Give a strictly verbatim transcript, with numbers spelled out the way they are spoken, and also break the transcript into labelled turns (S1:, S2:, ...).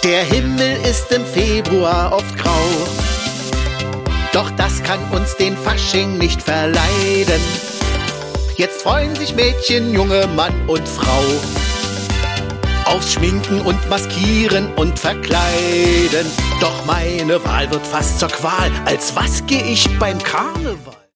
S1: Der Himmel ist im Februar oft grau, doch das kann uns den Fasching nicht verleiden. Jetzt freuen sich Mädchen, Junge, Mann und Frau aufs Schminken und Maskieren und Verkleiden. Doch meine Wahl wird fast zur Qual. Als was geh ich beim Karneval?